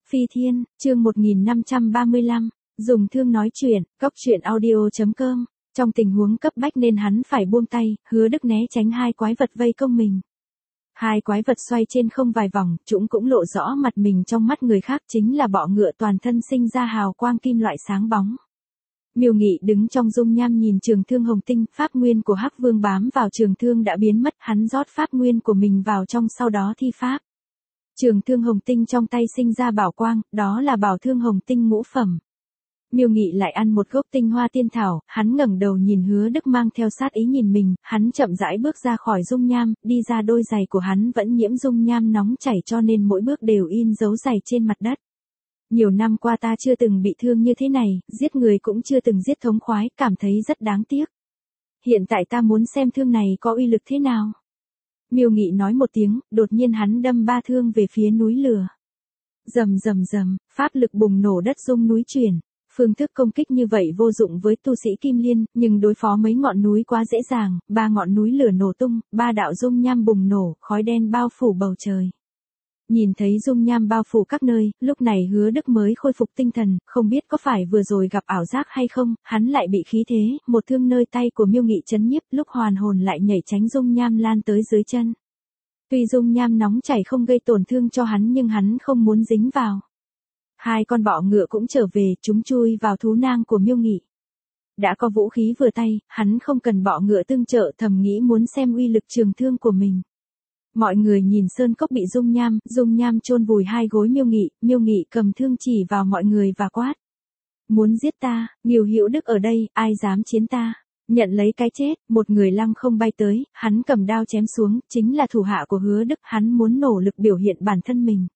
Phi Thiên, chương 1535, dùng thương nói chuyện, góc chuyện audio.com. Trong tình huống cấp bách nên hắn phải buông tay, Hứa Đức né tránh hai quái vật vây công mình. Hai quái vật xoay trên không vài vòng, chúng cũng lộ rõ mặt mình trong mắt người khác, chính là bọ ngựa toàn thân sinh ra hào quang kim loại sáng bóng. Miêu Nghị đứng trong dung nham nhìn trường thương hồng tinh, pháp nguyên của Hắc Vương bám vào trường thương đã biến mất, hắn rót pháp nguyên của mình vào trong sau đó thi pháp. Trường thương hồng tinh trong tay sinh ra bảo quang, đó là bảo thương hồng tinh ngũ phẩm. Miêu Nghị lại ăn một gốc tinh hoa tiên thảo, hắn ngẩng đầu nhìn Hứa Đức mang theo sát ý nhìn mình, hắn chậm rãi bước ra khỏi dung nham, đi ra đôi giày của hắn vẫn nhiễm dung nham nóng chảy cho nên mỗi bước đều in dấu giày trên mặt đất. Nhiều năm qua ta chưa từng bị thương như thế này, giết người cũng chưa từng giết thống khoái, cảm thấy rất đáng tiếc. Hiện tại ta muốn xem thương này có uy lực thế nào. Miêu Nghị nói một tiếng, đột nhiên hắn đâm ba thương về phía núi lửa. Rầm rầm rầm, pháp lực bùng nổ đất rung núi chuyển. Phương thức công kích như vậy vô dụng với tu sĩ Kim Liên, nhưng đối phó mấy ngọn núi quá dễ dàng, ba ngọn núi lửa nổ tung, ba đạo dung nham bùng nổ, khói đen bao phủ bầu trời. Nhìn thấy dung nham bao phủ các nơi, lúc này Hứa Đức mới khôi phục tinh thần, không biết có phải vừa rồi gặp ảo giác hay không, hắn lại bị khí thế, một thương nơi tay của Miêu Nghị chấn nhiếp, lúc hoàn hồn lại nhảy tránh dung nham lan tới dưới chân. Tuy dung nham nóng chảy không gây tổn thương cho hắn nhưng hắn không muốn dính vào. Hai con bọ ngựa cũng trở về, chúng chui vào thú nang của Miêu Nghị. Đã có vũ khí vừa tay, hắn không cần bọ ngựa tương trợ, thầm nghĩ muốn xem uy lực trường thương của mình. Mọi người nhìn sơn cốc bị dung nham chôn vùi hai gối Miêu Nghị cầm thương chỉ vào mọi người và quát. Muốn giết ta, Nghiêu Hữu Đức ở đây, ai dám chiến ta? Nhận lấy cái chết, một người lăng không bay tới, hắn cầm đao chém xuống, chính là thủ hạ của Hứa Đức, hắn muốn nỗ lực biểu hiện bản thân mình.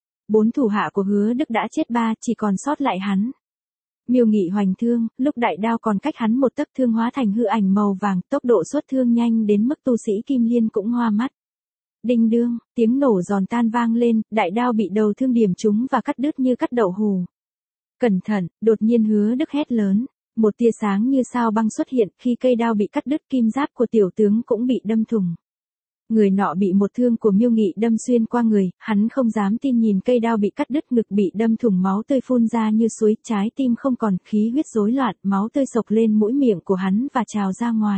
4 thủ hạ của Hứa Đức đã chết 3, chỉ còn sót lại hắn. Miêu Nghị hoành thương, lúc đại đao còn cách hắn một tấc, thương hóa thành hư ảnh màu vàng, tốc độ xuất thương nhanh đến mức tu sĩ Kim Liên cũng hoa mắt. Đinh đương, tiếng nổ giòn tan vang lên, đại đao bị đầu thương điểm trúng và cắt đứt như cắt đậu hù. Cẩn thận, đột nhiên Hứa Đức hét lớn. Một tia sáng như sao băng xuất hiện, khi cây đao bị cắt đứt kim giáp của tiểu tướng cũng bị đâm thủng. Người nọ bị một thương của Miêu Nghị đâm xuyên qua người, hắn không dám tin nhìn cây đao bị cắt đứt, ngực bị đâm thủng, máu tươi phun ra như suối, trái tim không còn, khí huyết rối loạn, máu tươi sộc lên mũi miệng của hắn và trào ra ngoài.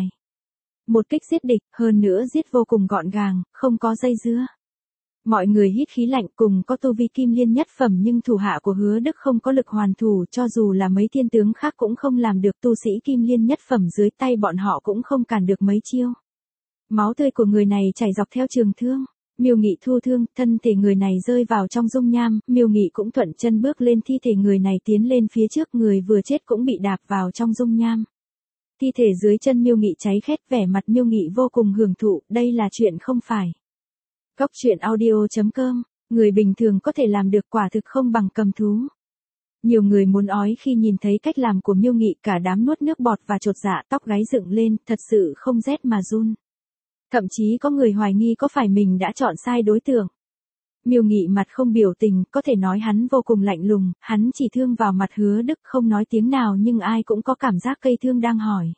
Một kích giết địch, hơn nữa giết vô cùng gọn gàng, không có dây dưa. Mọi người hít khí lạnh, cùng có tu vi Kim Liên nhất phẩm nhưng thủ hạ của Hứa Đức không có lực hoàn thủ, cho dù là mấy thiên tướng khác cũng không làm được, tu sĩ Kim Liên nhất phẩm dưới tay bọn họ cũng không cản được mấy chiêu. Máu tươi của người này chảy dọc theo trường thương. Miêu Nghị thu thương, thân thể người này rơi vào trong dung nham, Miêu Nghị cũng thuận chân bước lên thi thể người này tiến lên phía trước, người vừa chết cũng bị đạp vào trong dung nham. Thi thể dưới chân Miêu Nghị cháy khét, vẻ mặt Miêu Nghị vô cùng hưởng thụ, đây là chuyện không phải. Góc chuyện audio.com, người bình thường có thể làm được, quả thực không bằng cầm thú. Nhiều người muốn ói khi nhìn thấy cách làm của Miêu Nghị, cả đám nuốt nước bọt và chột dạ, tóc gáy dựng lên, thật sự không rét mà run. Thậm chí có người hoài nghi có phải mình đã chọn sai đối tượng. Miêu Nghị mặt không biểu tình, có thể nói hắn vô cùng lạnh lùng, hắn chỉ thương vào mặt Hứa Đức, không nói tiếng nào nhưng ai cũng có cảm giác cây thương đang hỏi.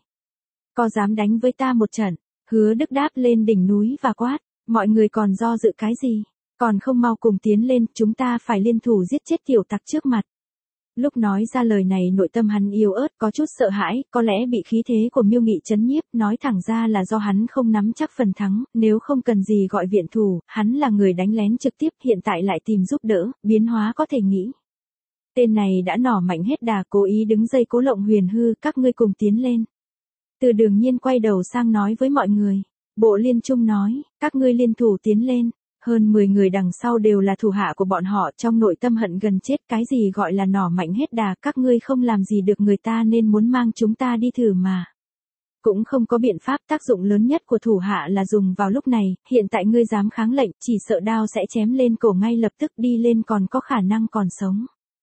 Có dám đánh với ta một trận? Hứa Đức đáp lên đỉnh núi và quát, mọi người còn do dự cái gì? Còn không mau cùng tiến lên, chúng ta phải liên thủ giết chết tiểu tặc trước mặt. Lúc nói ra lời này nội tâm hắn yếu ớt, có chút sợ hãi, có lẽ bị khí thế của Miêu Nghị chấn nhiếp, nói thẳng ra là do hắn không nắm chắc phần thắng, nếu không cần gì gọi viện thủ, hắn là người đánh lén trực tiếp, hiện tại lại tìm giúp đỡ, biến hóa có thể nghĩ. Tên này đã nỏ mạnh hết đà, cố ý đứng dây cố lộng huyền hư, các ngươi cùng tiến lên. Từ Đường Nhiên quay đầu sang nói với mọi người. Bộ Liên Trung nói, các ngươi liên thủ tiến lên. Hơn 10 người đằng sau đều là thủ hạ của bọn họ, trong nội tâm hận gần chết, cái gì gọi là nỏ mạnh hết đà, các ngươi không làm gì được người ta nên muốn mang chúng ta đi thử mà. Cũng không có biện pháp, tác dụng lớn nhất của thủ hạ là dùng vào lúc này, hiện tại ngươi dám kháng lệnh, chỉ sợ đao sẽ chém lên cổ ngay lập tức, đi lên còn có khả năng còn sống.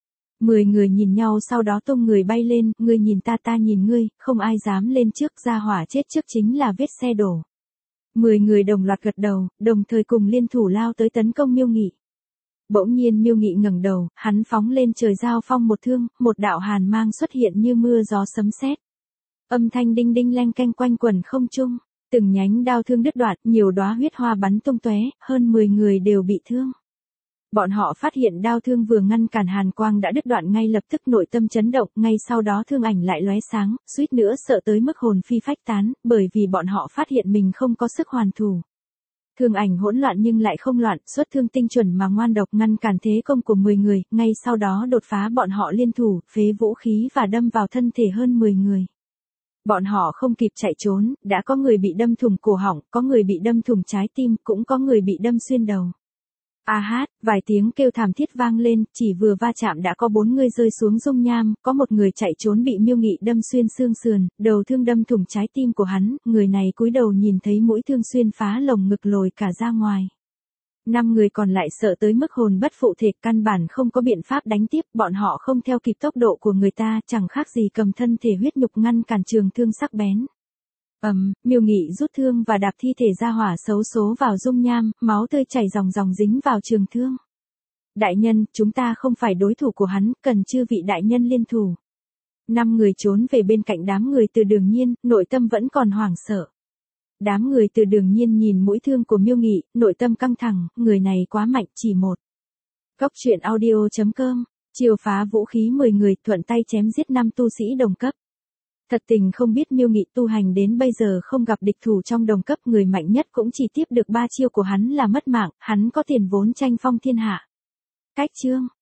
10 người nhìn nhau sau đó tung người bay lên, ngươi nhìn ta nhìn ngươi, không ai dám lên trước, ra hỏa chết trước chính là vết xe đổ. 10 người đồng loạt gật đầu, đồng thời cùng liên thủ lao tới tấn công Miêu Nghị. Bỗng nhiên Miêu Nghị ngẩng đầu, hắn phóng lên trời giao phong một thương, một đạo hàn mang xuất hiện như mưa gió sấm sét. Âm thanh đinh đinh leng keng quanh quẩn không trung, từng nhánh đao thương đứt đoạn, nhiều đóa huyết hoa bắn tung tóe, hơn 10 người đều bị thương. Bọn họ phát hiện đao thương vừa ngăn cản hàn quang đã đứt đoạn, ngay lập tức nội tâm chấn động, ngay sau đó thương ảnh lại lóe sáng, suýt nữa sợ tới mức hồn phi phách tán, bởi vì bọn họ phát hiện mình không có sức hoàn thủ. Thương ảnh hỗn loạn nhưng lại không loạn, xuất thương tinh chuẩn mà ngoan độc ngăn cản thế công của 10 người, ngay sau đó đột phá, bọn họ liên thủ, phế vũ khí và đâm vào thân thể hơn 10 người. Bọn họ không kịp chạy trốn, đã có người bị đâm thủng cổ họng, có người bị đâm thủng trái tim, cũng có người bị đâm xuyên đầu. A hát, vài tiếng kêu thảm thiết vang lên, chỉ vừa va chạm đã có 4 người rơi xuống dung nham, có một người chạy trốn bị Miêu Nghị đâm xuyên xương sườn, đầu thương đâm thủng trái tim của hắn, người này cúi đầu nhìn thấy mũi thương xuyên phá lồng ngực lồi cả ra ngoài. 5 người còn lại sợ tới mức hồn bất phụ thể, căn bản không có biện pháp đánh tiếp, bọn họ không theo kịp tốc độ của người ta, chẳng khác gì cầm thân thể huyết nhục ngăn cản trường thương sắc bén. Miêu Nghị rút thương và đạp thi thể ra hỏa xấu số vào dung nham, máu tươi chảy ròng ròng dính vào trường thương. Đại nhân, chúng ta không phải đối thủ của hắn, cần chư vị đại nhân liên thủ. 5 người trốn về bên cạnh đám người Từ Đường Nhiên, nội tâm vẫn còn hoảng sợ. Đám người Từ Đường Nhiên nhìn mũi thương của Miêu Nghị, nội tâm căng thẳng, người này quá mạnh, chỉ một. Góc truyện audio.com, chiêu phá vũ khí 10 người, thuận tay chém giết 5 tu sĩ đồng cấp. Thật tình không biết Miêu Nghị tu hành đến bây giờ không gặp địch thủ trong đồng cấp, người mạnh nhất cũng chỉ tiếp được 3 chiêu của hắn là mất mạng, hắn có tiền vốn tranh phong thiên hạ. Cách chương